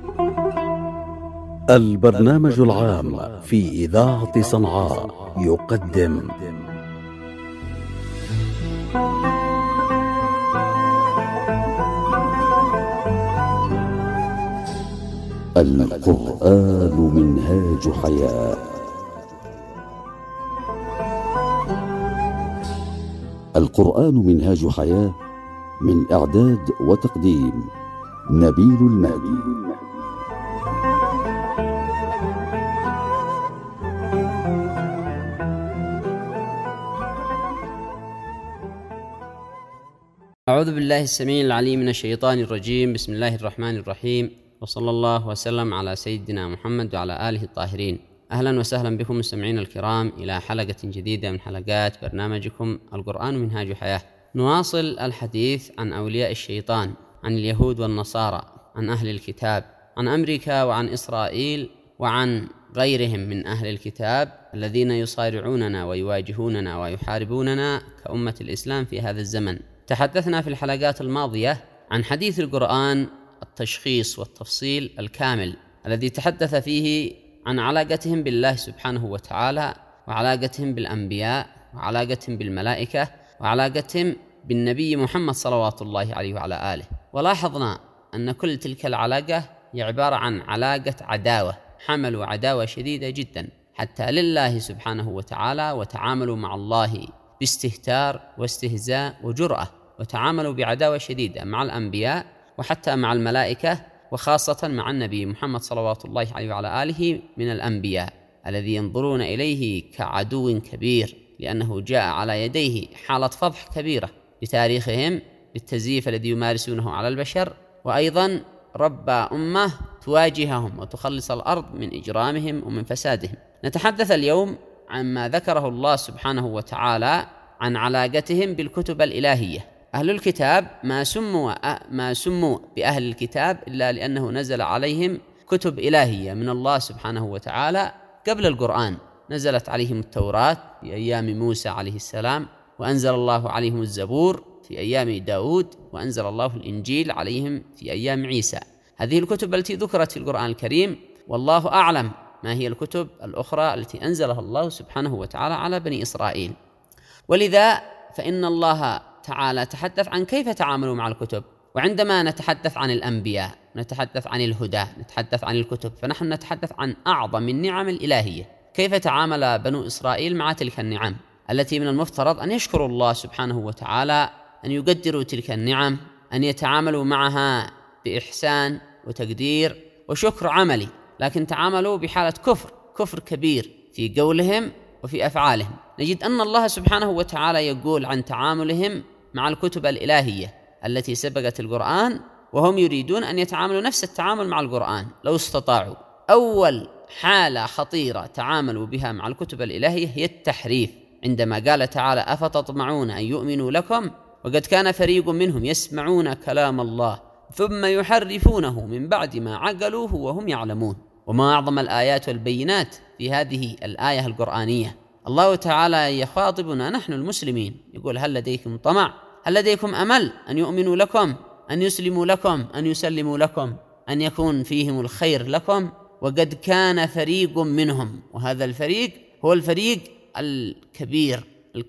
البرنامج العام في إذاعة صنعاء يقدم القرآن منهاج حياة. القرآن منهاج حياة، من إعداد وتقديم نبيل المهدي. أعوذ بالله السميع العليم من الشيطان الرجيم. بسم الله الرحمن الرحيم، وصلى الله وسلم على سيدنا محمد وعلى آله الطاهرين. أهلا وسهلا بكم مستمعين الكرام إلى حلقة جديدة من حلقات برنامجكم القرآن منهاج حياة. نواصل الحديث عن أولياء الشيطان، عن اليهود والنصارى، عن أهل الكتاب، عن أمريكا وعن إسرائيل وعن غيرهم من أهل الكتاب الذين يصارعوننا ويواجهوننا ويحاربوننا كأمة الإسلام في هذا الزمن. تحدثنا في الحلقات الماضية عن حديث القرآن التشخيص والتفصيل الكامل الذي تحدث فيه عن علاقتهم بالله سبحانه وتعالى، وعلاقتهم بالأنبياء، وعلاقتهم بالملائكة، وعلاقتهم بالنبي محمد صلوات الله عليه وعلى آله. ولاحظنا أن كل تلك العلاقة هي عبارة عن علاقة عداوة، حملوا عداوة شديدة جدا حتى لله سبحانه وتعالى، وتعاملوا مع الله باستهتار واستهزاء وجرأة، وتعاملوا بعداوة شديدة مع الأنبياء وحتى مع الملائكة، وخاصة مع النبي محمد صلوات الله عليه وعلى آله من الأنبياء الذي ينظرون إليه كعدو كبير، لأنه جاء على يديه حالة فضح كبيرة بتاريخهم، بالتزييف الذي يمارسونه على البشر، وأيضا ربى أمة تواجههم وتخلص الأرض من إجرامهم ومن فسادهم. نتحدث اليوم عما ذكره الله سبحانه وتعالى عن علاقتهم بالكتب الإلهية. أهل الكتاب ما سموا بأهل الكتاب إلا لأنه نزل عليهم كتب إلهية من الله سبحانه وتعالى قبل القرآن. نزلت عليهم التوراة في أيام موسى عليه السلام، وأنزل الله عليهم الزبور في أيام داود، وأنزل الله الإنجيل عليهم في أيام عيسى. هذه الكتب التي ذكرت في القرآن الكريم، والله أعلم ما هي الكتب الأخرى التي أنزلها الله سبحانه وتعالى على بني إسرائيل. ولذا فإن الله تعالى تحدث عن كيف تعاملوا مع الكتب. وعندما نتحدث عن الأنبياء، نتحدث عن الهدى، نتحدث عن الكتب، فنحن نتحدث عن أعظم النعم الإلهية. كيف تعامل بنو إسرائيل مع تلك النعم التي من المفترض أن يشكروا الله سبحانه وتعالى، أن يقدروا تلك النعم، أن يتعاملوا معها بإحسان وتقدير وشكر عملي، لكن تعاملوا بحالة كفر كبير في قولهم وفي أفعالهم. نجد أن الله سبحانه وتعالى يقول عن تعاملهم مع الكتب الإلهية التي سبقت القرآن، وهم يريدون أن يتعاملوا نفس التعامل مع القرآن لو استطاعوا. أول حالة خطيرة تعاملوا بها مع الكتب الإلهية هي التحريف، عندما قال تعالى: أفتطمعون أن يؤمنوا لكم وقد كان فريق منهم يسمعون كلام الله ثم يحرفونه من بعد ما عقلوه وهم يعلمون. وما أعظم الآيات والبينات في هذه الآية القرآنية. الله تعالى يخاطبنا نحن المسلمين، يقول: هل لديكم طمع؟ هل لديكم أمل أن يؤمنوا لكم، أن يسلموا لكم، أن يسلموا لكم، أن يكون فيهم الخير لكم؟ وقد كان فريق منهم، وهذا الفريق هو الفريق الكبير،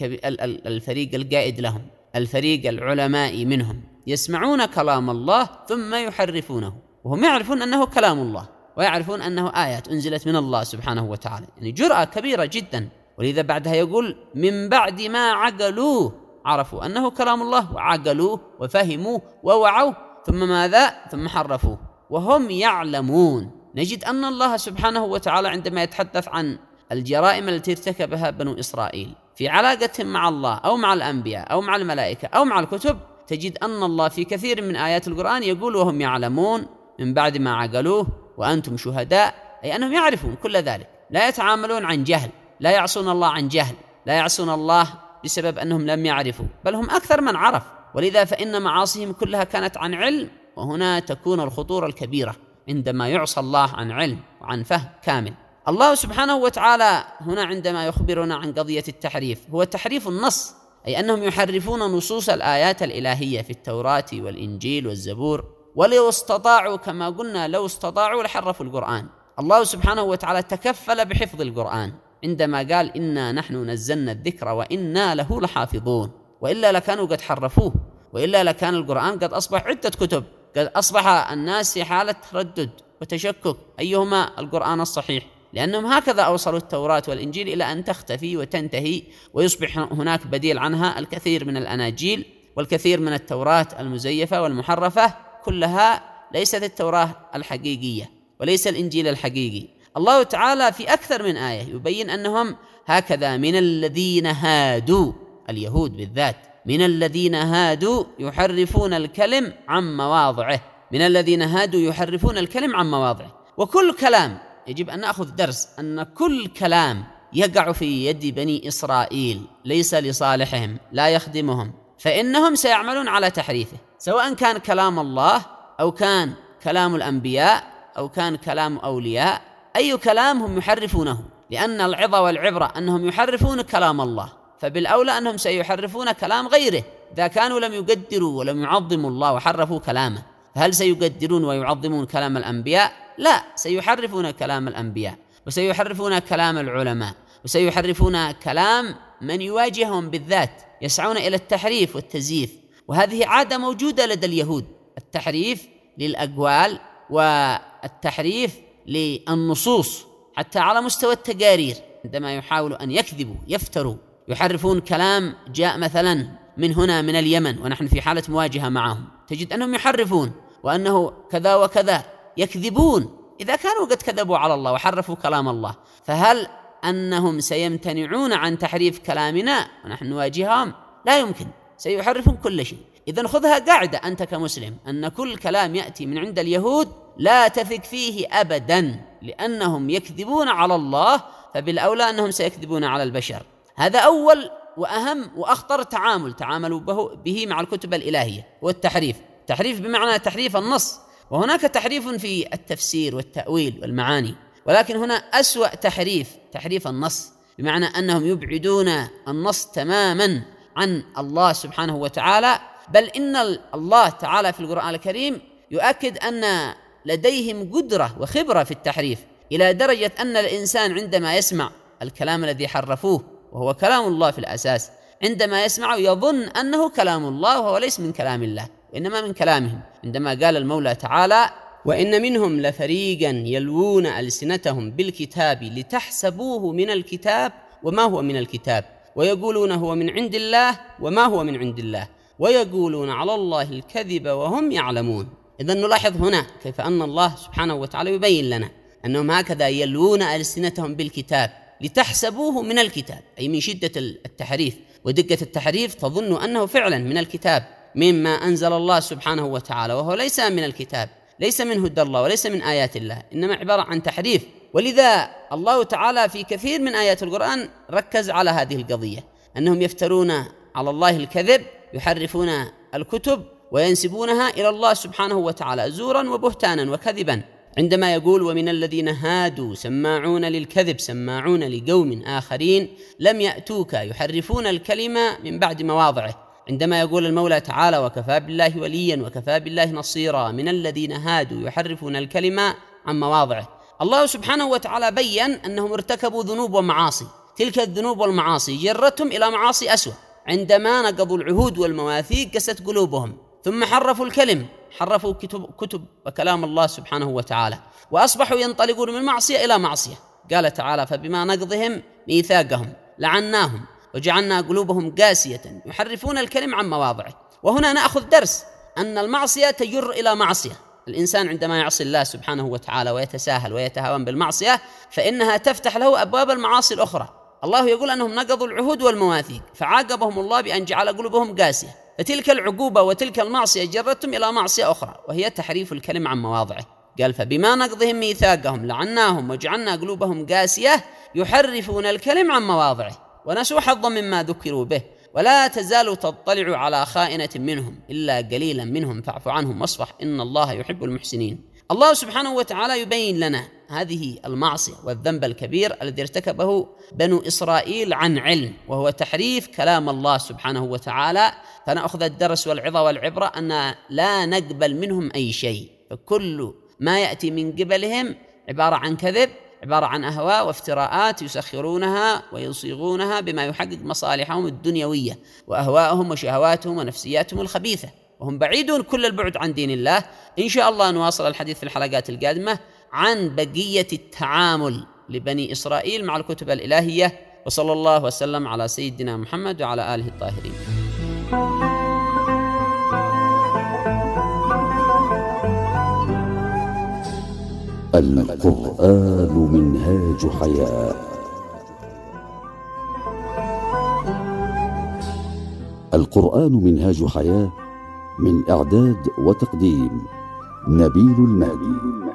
الفريق القائد لهم، الفريق العلماء منهم، يسمعون كلام الله ثم يحرفونه، وهم يعرفون أنه كلام الله، ويعرفون أنه آيات أنزلت من الله سبحانه وتعالى. يعني جرأة كبيرة جدا. ولذا بعدها يقول: من بعد ما عقلوه، عرفوا أنه كلام الله وعقلوه وفهموا ووعوا، ثم ماذا؟ ثم حرفوه وهم يعلمون. نجد أن الله سبحانه وتعالى عندما يتحدث عن الجرائم التي ارتكبها بنو إسرائيل في علاقتهم مع الله أو مع الأنبياء أو مع الملائكة أو مع الكتب، تجد أن الله في كثير من آيات القرآن يقول: وهم يعلمون من بعد ما عقلوه وأنتم شهداء، أي أنهم يعرفون كل ذلك، لا يتعاملون عن جهل، لا يعصون الله عن جهل، لا يعصون الله بسبب أنهم لم يعرفوا، بل هم أكثر من عرف. ولذا فإن معاصيهم كلها كانت عن علم، وهنا تكون الخطورة الكبيرة عندما يعصى الله عن علم وعن فهم كامل. الله سبحانه وتعالى هنا عندما يخبرنا عن قضية التحريف، هو تحريف النص، أي أنهم يحرفون نصوص الآيات الإلهية في التوراة والإنجيل والزبور ولو استطاعوا، كما قلنا لو استطاعوا لحرفوا القرآن. الله سبحانه وتعالى تكفل بحفظ القرآن عندما قال إنا نحن نزلنا الذكر وإنا له لحافظون، وإلا لكانوا قد حرفوه، وإلا لكان القرآن قد أصبح عدة كتب، قد أصبح الناس في حالة تردد وتشكك أيهما القرآن الصحيح، لأنهم هكذا أوصلوا التوراة والإنجيل إلى أن تختفي وتنتهي ويصبح هناك بديل عنها الكثير من الأناجيل والكثير من التوراة المزيفة والمحرفة، كلها ليست التوراة الحقيقية وليس الإنجيل الحقيقي. الله تعالى في أكثر من آية يبين أنهم هكذا من الذين هادوا، اليهود بالذات، من الذين هادوا يحرفون الكلم عن مواضعه، من الذين هادوا يحرفون الكلم عن مواضعه. وكل كلام يجب أن نأخذ درس أن كل كلام يقع في يد بني إسرائيل ليس لصالحهم لا يخدمهم، فإنهم سيعملون على تحريفه، سواء كان كلام الله أو كان كلام الأنبياء أو كان كلام أولياء، أي كلام هم يحرفونه، لأن العظة والعبرة أنهم يحرفون كلام الله، فبالأولى أنهم سيحرفون كلام غيره إذا كانوا لم يقدروا ولم يعظموا الله وحرفوا كلامه. فهل سيقدرون ويعظمون كلام الأنبياء؟ لا، سيحرفون كلام الأنبياء وسيحرفون كلام العلماء وسيحرفون كلام من يواجههم بالذات، يسعون إلى التحريف والتزييف. وهذه عادة موجودة لدى اليهود، التحريف للأقوال والتحريف للنصوص، حتى على مستوى التقارير عندما يحاولوا أن يكذبوا يفتروا، يحرفون كلام جاء مثلا من هنا من اليمن ونحن في حالة مواجهة معهم، تجد أنهم يحرفون وأنه كذا وكذا، يكذبون. إذا كانوا قد كذبوا على الله وحرفوا كلام الله، فهل أنهم سيمتنعون عن تحريف كلامنا ونحن نواجههم؟ لا يمكن، سيحرفون كل شيء. إذن خذها قاعدة أنت كمسلم، أن كل كلام يأتي من عند اليهود لا تثق فيه أبدا، لأنهم يكذبون على الله، فبالأولى أنهم سيكذبون على البشر. هذا أول وأهم وأخطر تعاملوا به مع الكتب الإلهية، والتحريف. تحريف بمعنى تحريف النص، وهناك تحريف في التفسير والتأويل والمعاني، ولكن هنا أسوأ تحريف النص، بمعنى أنهم يبعدون النص تماما عن الله سبحانه وتعالى. بل إن الله تعالى في القرآن الكريم يؤكد أن لديهم قدرة وخبرة في التحريف، إلى درجة أن الإنسان عندما يسمع الكلام الذي حرفوه وهو كلام الله في الأساس، عندما يسمعه يظن أنه كلام الله وهو ليس من كلام الله وإنما من كلامهم، عندما قال المولى تعالى: وإن منهم لفريقا يلوون ألسنتهم بالكتاب لتحسبوه من الكتاب وما هو من الكتاب ويقولون هو من عند الله وما هو من عند الله ويقولون على الله الكذب وهم يعلمون. إذن نلاحظ هنا كيف أن الله سبحانه وتعالى يبين لنا أنهم هكذا يلوون ألسنتهم بالكتاب لتحسبوه من الكتاب، أي من شدة التحريف ودقة التحريف تظن أنه فعلا من الكتاب مما أنزل الله سبحانه وتعالى، وهو ليس من الكتاب، ليس من هدى الله وليس من آيات الله، إنما عبارة عن تحريف. ولذا الله تعالى في كثير من آيات القرآن ركز على هذه القضية، أنهم يفترون على الله الكذب، يحرفون الكتب وينسبونها إلى الله سبحانه وتعالى زورا وبهتانا وكذبا، عندما يقول: ومن الذين هادوا سماعون للكذب سماعون لقوم آخرين لم يأتوك يحرفون الكلمة من بعد مواضعه، عندما يقول المولى تعالى: وكفى بالله وليا وكفى بالله نصيرا من الذين هادوا يحرفون الكلمة عن مواضعه. الله سبحانه وتعالى بيّن أنهم ارتكبوا ذنوب ومعاصي، تلك الذنوب والمعاصي جرتهم إلى معاصي أسوأ، عندما نقضوا العهود والمواثيق قست قلوبهم، ثم حرفوا الكلم، حرفوا كتب وكلام الله سبحانه وتعالى، وأصبحوا ينطلقون من معصية إلى معصية. قال تعالى: فبما نقضهم ميثاقهم لعناهم وجعلنا قلوبهم قاسية يحرفون الكلم عن مواضعه. وهنا نأخذ درس أن المعصية تجر إلى معصية. الإنسان عندما يعصي الله سبحانه وتعالى ويتساهل ويتهاون بالمعصية فإنها تفتح له أبواب المعاصي الأخرى. الله يقول أنهم نقضوا العهود والمواثيق فعاقبهم الله بأن جعل قلوبهم قاسية، فتلك العقوبة وتلك المعصية جرتهم إلى معصية أخرى وهي تحريف الكلم عن مواضعه. قال: فبما نقضهم ميثاقهم لعناهم وجعلنا قلوبهم قاسية يحرفون الكلم عن مواضعه ونسوا حظا مما ذكروا به ولا تزال تطلع على خائنة منهم إلا قليلا منهم فاعف عنهم واصفح إن الله يحب المحسنين. الله سبحانه وتعالى يبين لنا هذه المعصية والذنب الكبير الذي ارتكبه بنو إسرائيل عن علم، وهو تحريف كلام الله سبحانه وتعالى، فنأخذ الدرس والعظة والعبرة أن لا نقبل منهم أي شيء، فكل ما يأتي من قبلهم عبارة عن كذب، عبارة عن أهواء وافتراءات يسخرونها ويصيغونها بما يحقق مصالحهم الدنيوية وأهواءهم وشهواتهم ونفسياتهم الخبيثة، وهم بعيدون كل البعد عن دين الله. إن شاء الله نواصل الحديث في الحلقات القادمة عن بقية التعامل لبني إسرائيل مع الكتب الإلهية، وصلى الله وسلم على سيدنا محمد وعلى آله الطاهرين. القرآن منهاج حياة. القرآن منهاج حياة، من إعداد وتقديم نبيل المهدي.